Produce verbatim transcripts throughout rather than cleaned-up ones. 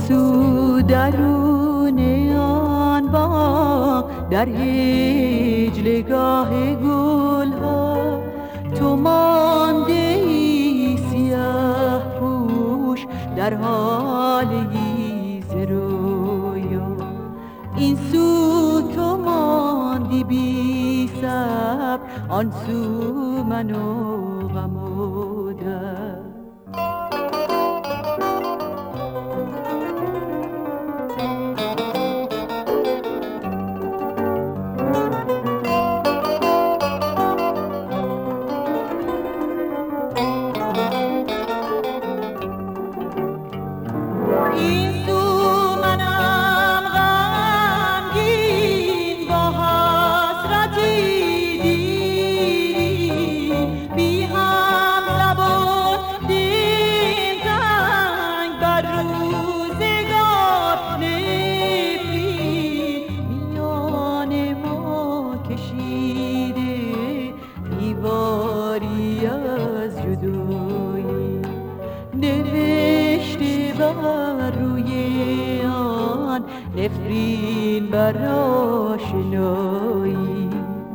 سو درون آن باغ در هجلگاه گل ها تو مانده ای سیاه پوش در حال ییز رویا. این سو تو ماندی بی صبر، آن سو من و غم و درد. نوشته بر روی آن نفرین بر آشنایی.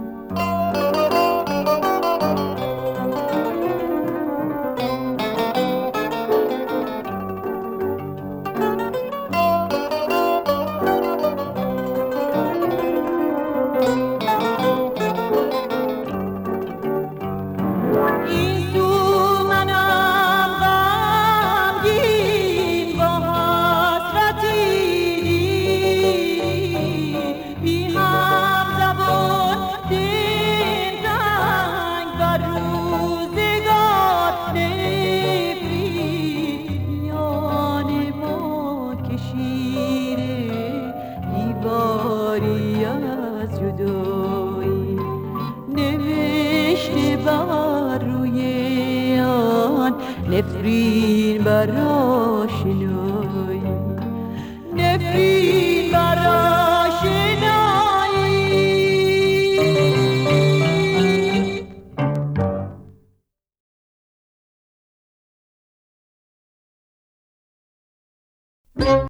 نوشته بر روی آن نفرین بر آشنایی.